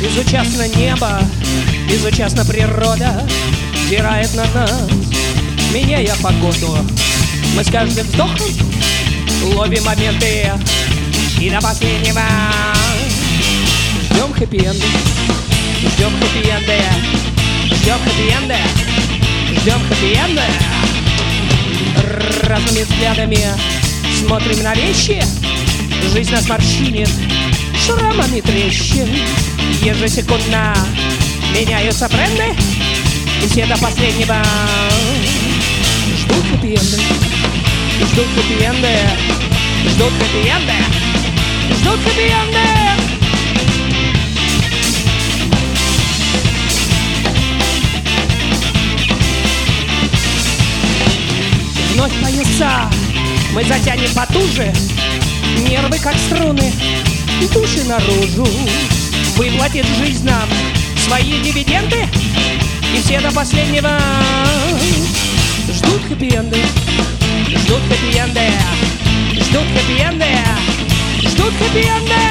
Безучастно небо, безучастно природа взирает на нас, меняя погоду. Мы с каждым вздохом ловим моменты и до последнего ждем хэппи-энда, ждем хэппи-энда, ждем хэппи-энда, ждем хэппи-энда. Разными взглядами смотрим на вещи, жизнь нас морщинит шрамами трещин. Ежесекундно меняются бренды, и все до последнего ждут хэппи-энды, ждут хэппи-энды, ждут хэппи-энды, ждут хэппи-энды. Вновь пояса мы затянем потуже, нервы как струны, души наружу. Выплатит жизнь нам свои дивиденды, и все до последнего ждут хэппи-энды, ждут хэппи-энды, ждут хэппи-энды, ждут хэппи-энды.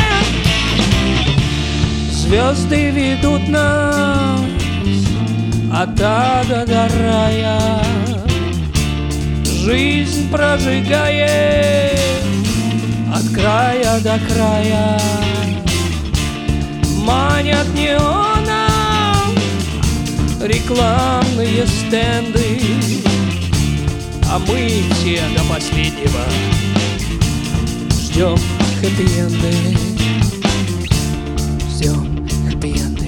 Звезды ведут нас от ада до рая, жизнь прожигает от края до края. Манят неоном рекламные стенды, а мы все до последнего ждем хэппи-энды, ждем хэппи-энды.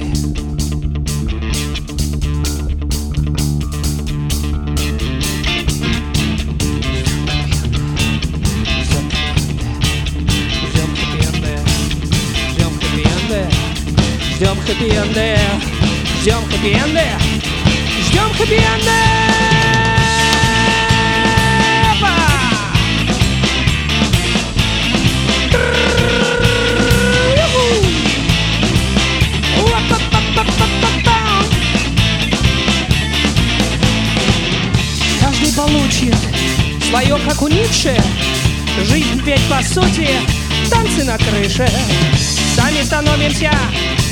Ждем хэппи-энды, ждем хэппи-энды, ждем хэппи-энды. Каждый получит свое, как у Ницше. Жизнь ведь по сути танцы на крыше. Сами становимся